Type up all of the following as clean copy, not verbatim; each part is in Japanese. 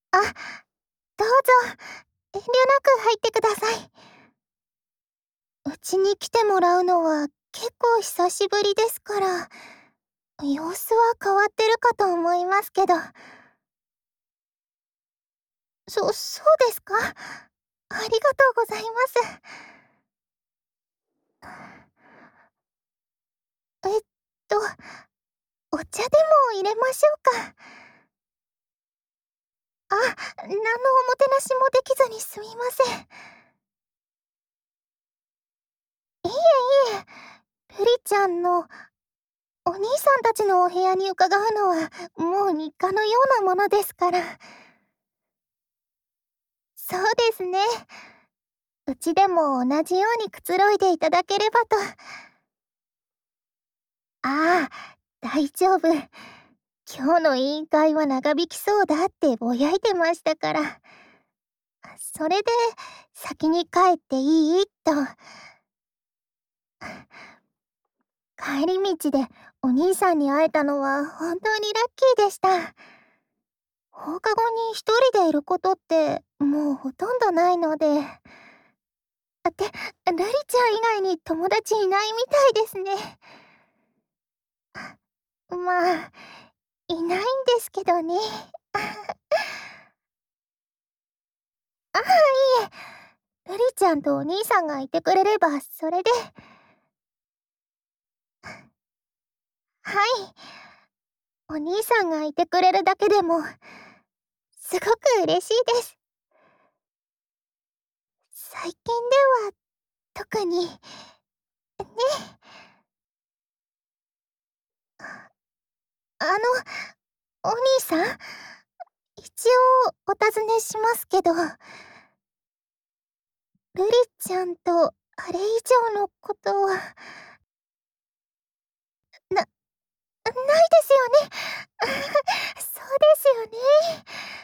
あ、どうぞ、遠慮なく入ってください。うちに来てもらうのは結構久しぶりですから、様子は変わってるかと思いますけど。そうですか？ありがとうございます。えっと、お茶でも入れましょうか。何のおもてなしもできずにすみません。いえいえ、ルリちゃんのお兄さんたちのお部屋に伺うのはもう日課のようなものですから。そうですね。うちでも同じようにくつろいでいただければと。ああ、大丈夫。今日の委員会は長引きそうだってぼやいてましたから。それで、先に帰っていいと。帰り道でお兄さんに会えたのは本当にラッキーでした。放課後に一人でいることってもうほとんどないので。ルリちゃん以外に友達いないみたいですね。まあ、いないんですけどね。ああ、いえ、ルリちゃんとお兄さんがいてくれればそれで。はい。お兄さんがいてくれるだけでもすごく嬉しいです。最近では特にね。あの、お兄さん、一応お尋ねしますけど、ルリちゃんとあれ以上のことはないですよね。そうですよね。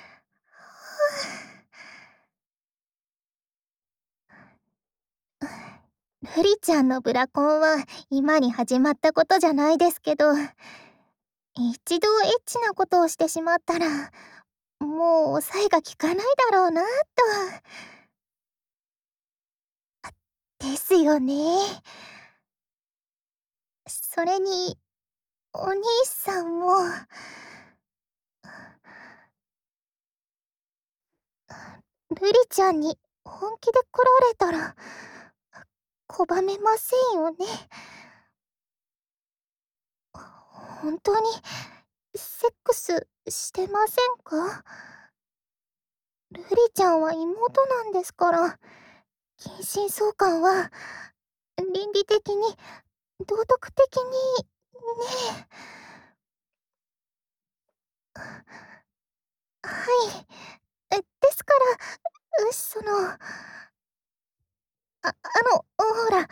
ルリちゃんのブラコンは今に始まったことじゃないですけど、一度エッチなことをしてしまったらもう抑えが効かないだろうなと。ですよね。それにお兄さんもルリちゃんに本気で来られたら拒めませんよね。本当にセックスしてませんか？ルリちゃんは妹なんですから、近親相関は倫理的に道徳的にね。はい。ですから、ほら、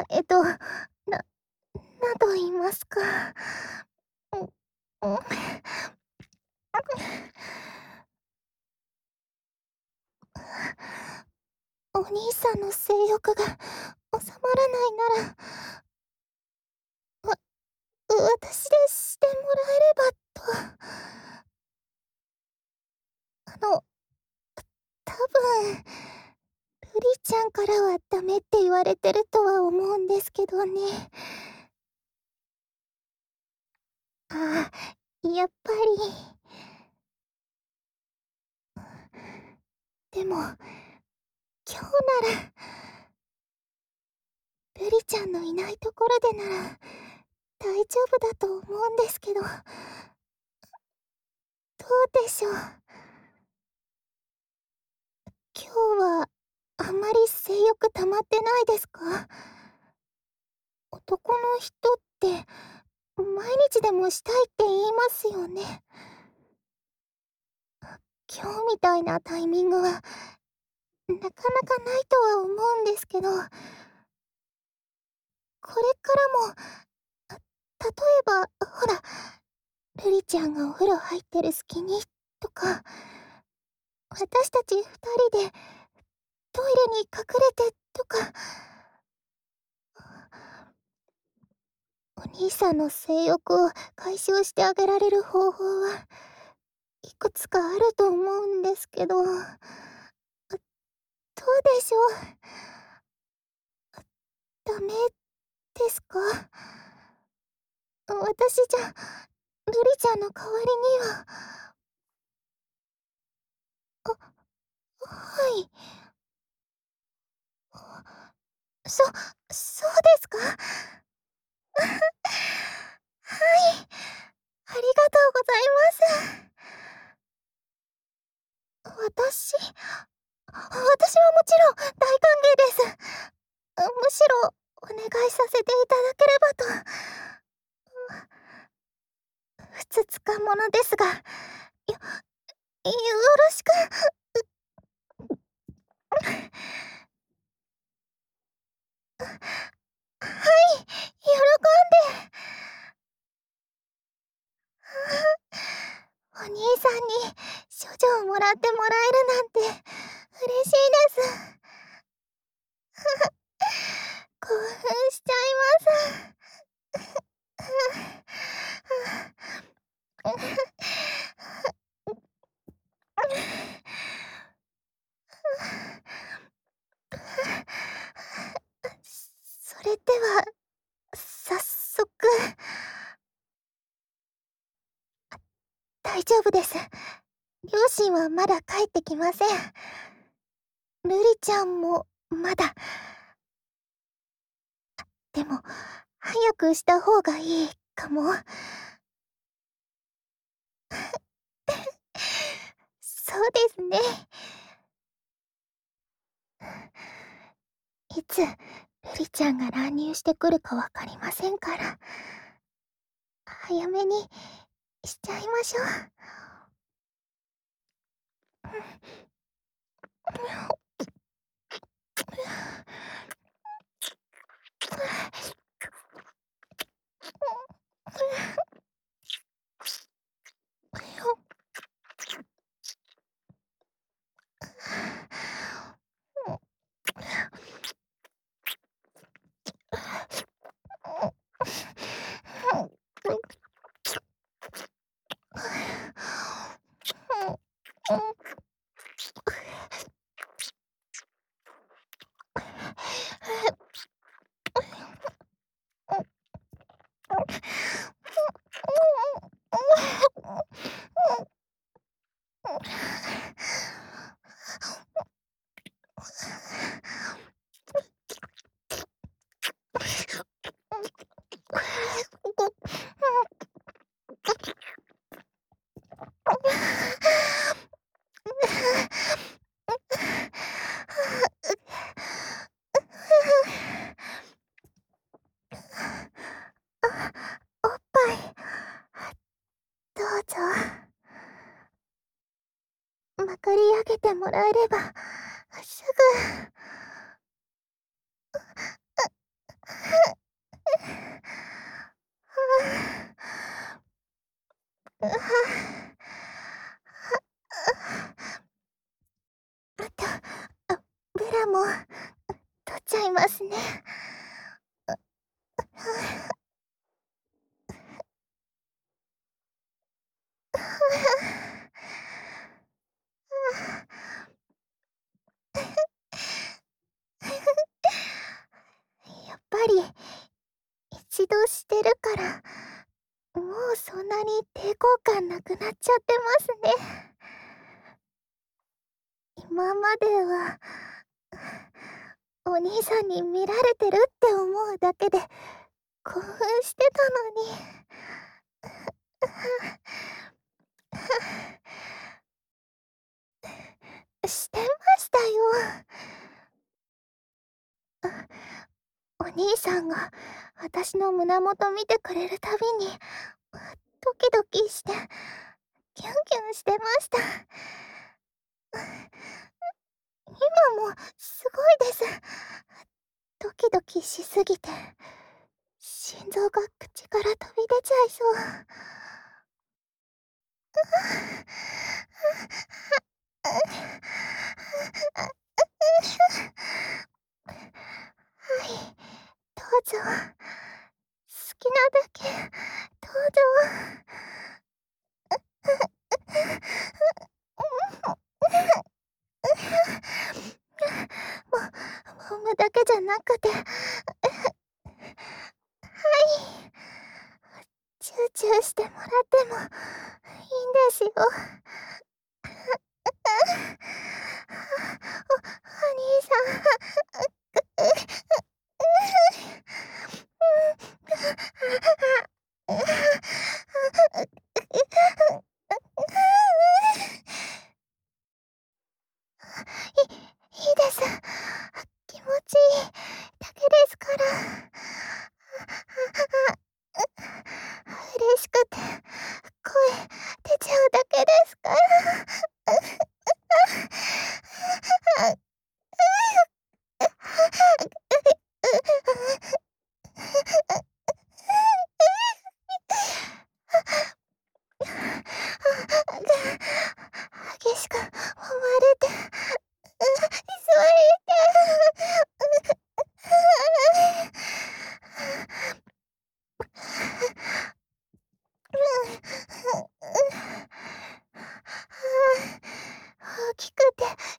なんと言いますか。うん、うん。お兄さんの性欲が収まらないなら、私でしてもらえればと。あの、多分、ルリちゃんからはダメって言われてるとは思うんですけどね。ああ、やっぱり。でも、今日なら、ルリちゃんのいないところでなら、大丈夫だと思うんですけど、どうでしょう。今日は、あんまり性欲溜まってないですか？男の人って、毎日でもしたいって言いますよね。今日みたいなタイミングは、なかなかないとは思うんですけど、これからも、例えば、ほら、ルリちゃんがお風呂入ってる隙に、とか、私たち二人でトイレに隠れて、とか、お兄さんの性欲を解消してあげられる方法はいくつかあると思うんですけど、どうでしょう。ダメですか？私じゃ、瑠璃ちゃんの代わりには。はい。そそうですか？はい。ありがとうございます。私私はもちろん大歓迎です。むしろお願いさせていただければと。ふつつか者ですが、よろしく。はい、喜んで。お兄さんに処女をもらってもらえるなんて嬉しいです。興奮しちゃいます。それでは早速。大丈夫です。両親はまだ帰ってきません。瑠璃ちゃんもまだ。でも早くした方がいいかも。そうですね。いつ瑠璃ちゃんが乱入してくるかわかりませんから、早めにしちゃいましょう。おっぱいどうぞ。まくり上げてもらえればすぐ。あとブラも取っちゃいますね。やっぱり一度してるからもうそんなに抵抗感なくなっちゃってますね。今まではお兄さんに見られてるって思うだけで興奮してたのに。してましたよ。お兄さんが私の胸元見てくれるたびにドキドキしてキュンキュンしてました。今もすごいです。ドキドキしすぎて心臓が口から飛び出ちゃいそう。はい、どうぞ。好きなだけどうぞ。 くて。はい。チューチューしてもらってもいいんですよ。いいです。気持ちいいだけですから。嬉しくて声出ちゃうだけですから。激しく揉まれて、急いで。大きくてよかった。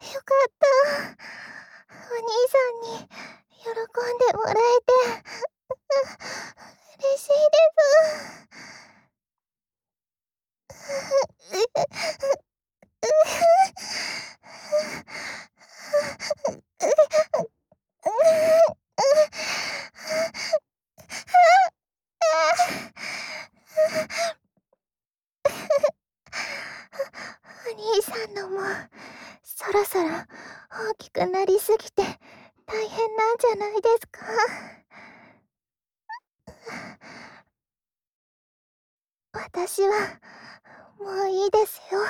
お兄さんに喜んでもらえて嬉しいです。お兄さんのもそろそろ大きくなりすぎて大変なんじゃないですか？私はもういいですよ。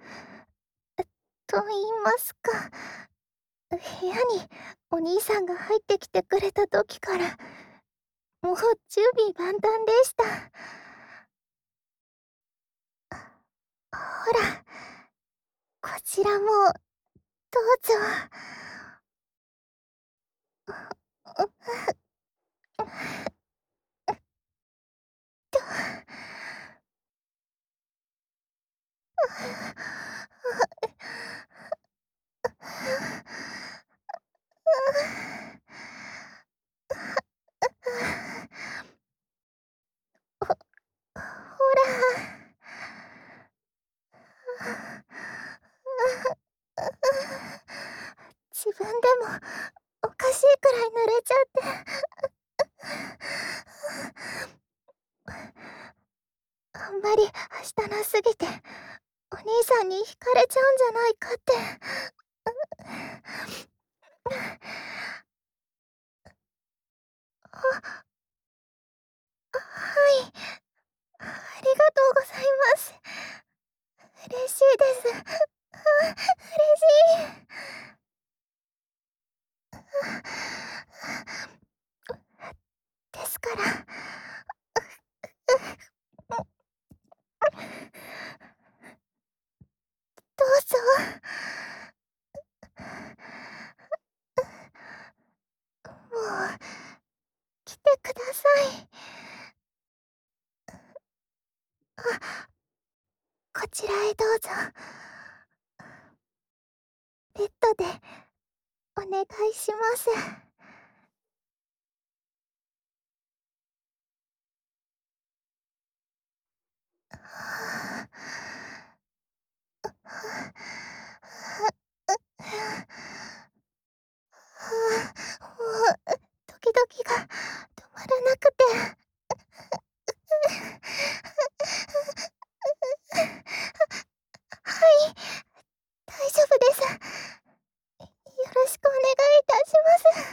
と言いますか、部屋にお兄さんが入ってきてくれた時からもう準備万端でした。ほら、こちらもどうぞ。と。ほら。自分でもおかしいくらい濡れちゃって。あんまりはしたなすぎて、お兄さんに惹かれちゃうんじゃないかって。あ、はい。ありがとうございます。嬉しいです。嬉しい。ですから。どうぞ。もう来てください。あ、こちらへどうぞ。ベッドでお願いします。もうドキドキが止まらなくて。はい、大丈夫です。よろしくお願いいたします。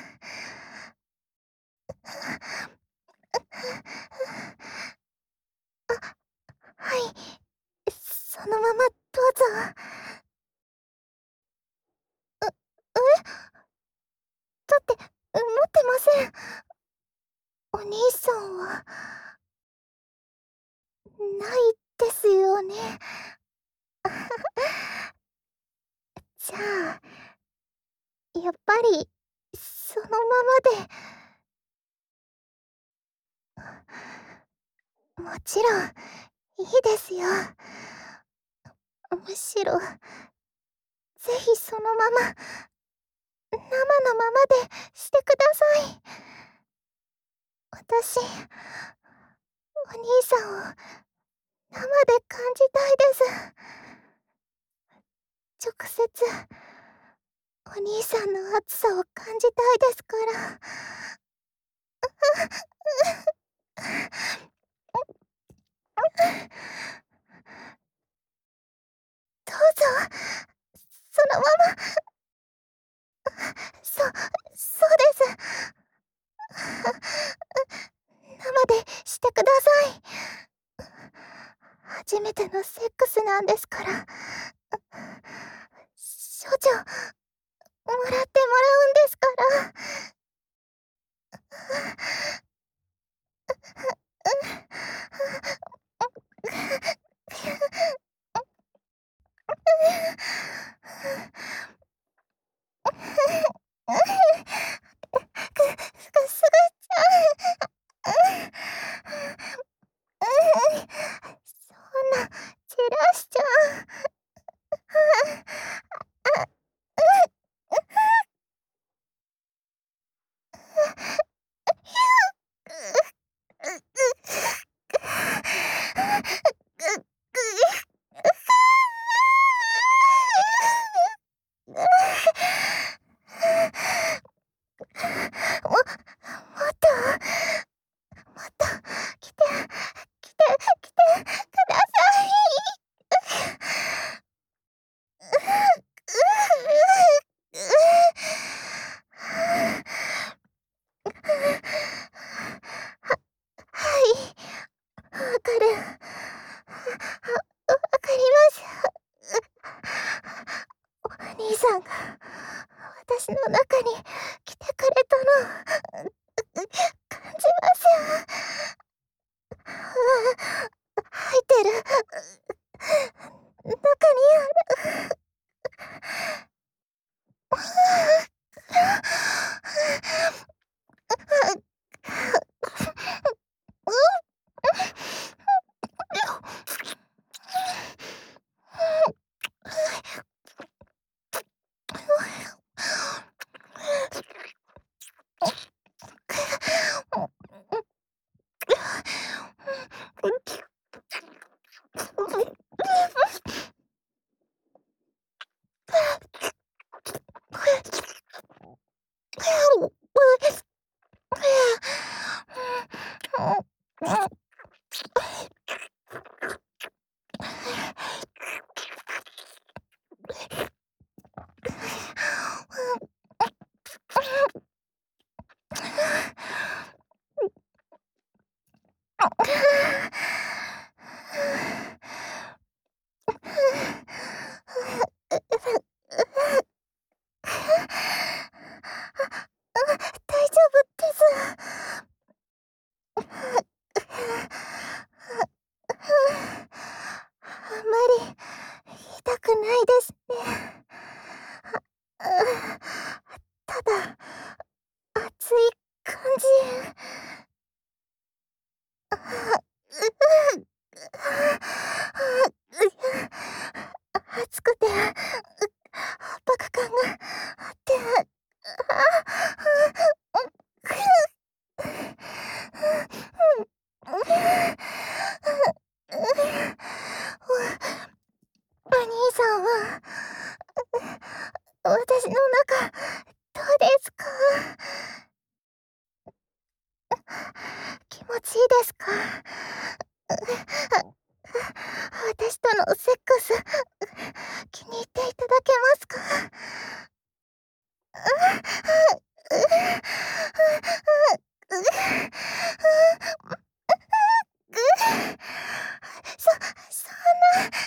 あ、はい、そのままどうぞ。だって持ってません。お兄さんはないですよね。じゃあやっぱりそのままで。もちろんいいですよ。むしろぜひそのまま。 生のままでしてください。私、お兄さんを生で感じたいです。直接、お兄さんの熱さを感じたいですから。どうぞ、そのまま。そうです。生でしてください。初めてのセックスなんですから。処女、もらってもらうんですから。すぐちゃん。そんな、じらしちゃもっと、もっと、来て、来てください。はい、わかる。わかります。お兄さんが私の中に来てくれたの感じます。入ってる。中にある。大丈夫です。あんまり痛くないですね。ただ、熱い感じ。熱くて、圧迫感があって、お兄さんは、私の中、どうですか？気持ちいいですか？私とのセックス、気に入っていただけますか？そそんな。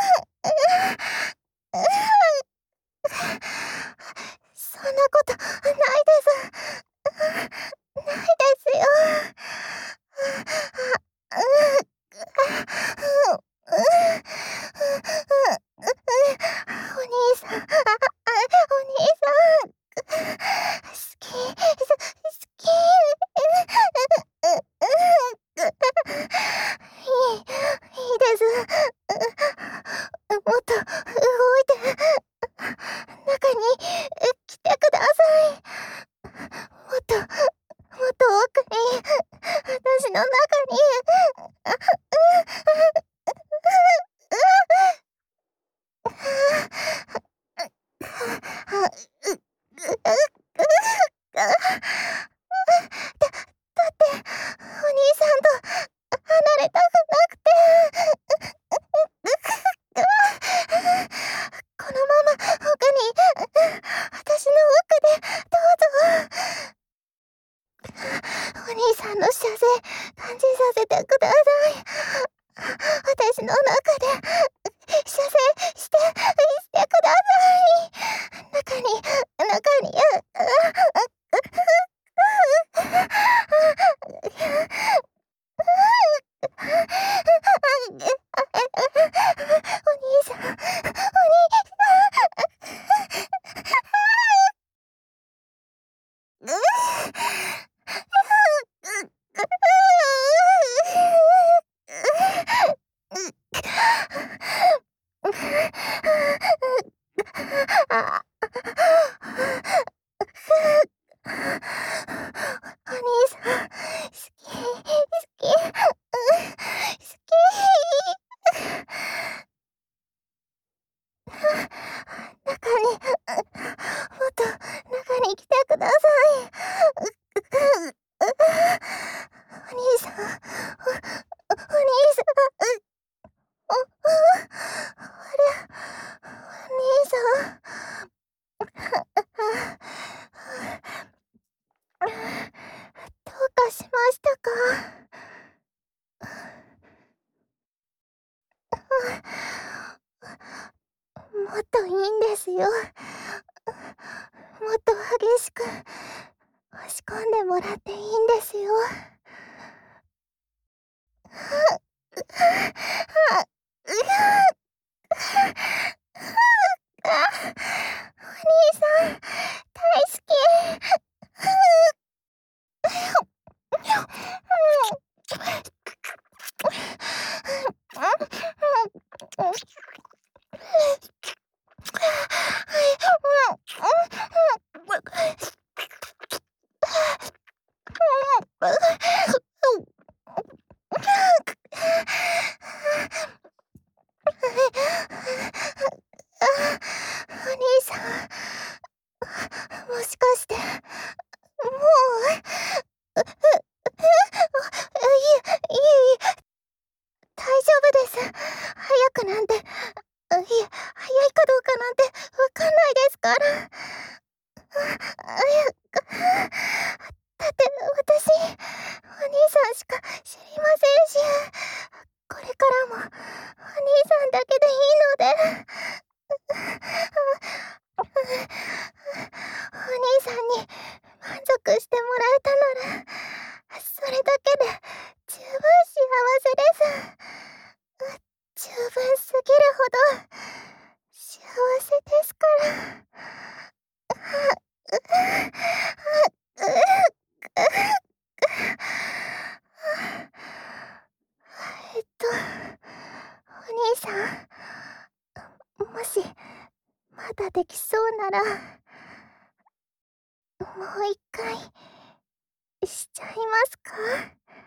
そんなことないです。ないですよ。 あ、お兄さん、好き、好き、好き。中に、もっと中に来てください。お兄さん、お兄さん、あれ、お兄さん。どうかしましたか？もっといいんですよ。もっと激しく押し込んでもらっていいんですよ。お兄さん、大好き。お兄さん、もしかして、もう、いえ、大丈夫です。早くなんて、いえ、早いかどうかなんてわかんないですから。だって私、お兄さんしか知りませんし、これからもお兄さんだけでいいので。お兄さんに満足してもらえたなら、それだけで十分幸せです。十分すぎるほど幸せですから。お兄さん、もしまだできそうなら、もう一回しちゃいますか？